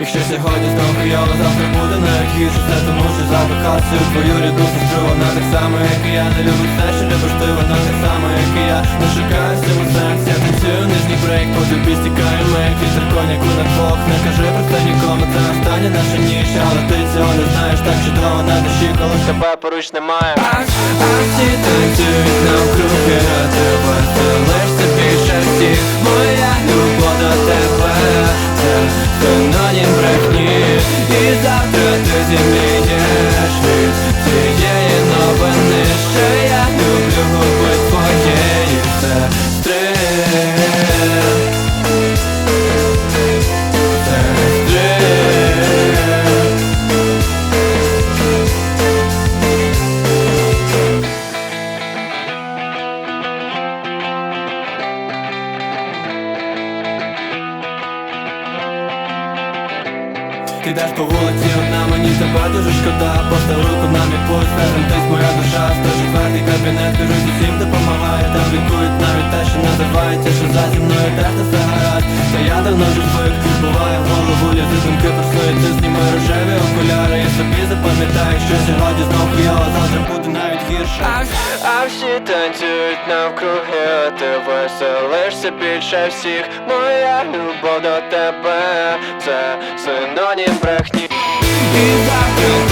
Якщо сьогодні знов хуйово, завтра буде навіть гірше. Це тому що закохався у твою рідну сестру. Вона так само, як і я, не любить все, що любиш ти. Вона так само, як і я, не шукаю в цьому сенс. Я танцюю нижній брейк, по тобі стікає мейк. Вітер коняку на двох, не кажи про це нікому. Це остання наша ніч, але ти цього не знаєш. Так чудово на душі, коли тебе поруч немає. А всі танцюють навкруги, а ти веселишся більше всіх. Моя любов до тебе, це синонім брехні. І завтра ти зімієш від цієї новини, що я люблю губи твоєї сестри. Ти йдеш по вулиці одна, мені тебе дуже шкода. Постав руку на мій пульс, разом тись моя душа. 104-й кабінет, кажуть, усім допомагає. Там лікують навіть те, що називається, що за зі мною теж не все гаразд. Та я давно вже звик, буває в голову лізе думки про свої. Ти знімай рожеві окуляри і собі запам'ятай, якщо сьогодні знов хуйово, завтра буде навіть гірше. А всі танцюють навкруги, а ти веселишся більше всіх. Моя любов до тебе, це синонім брехні. І завтра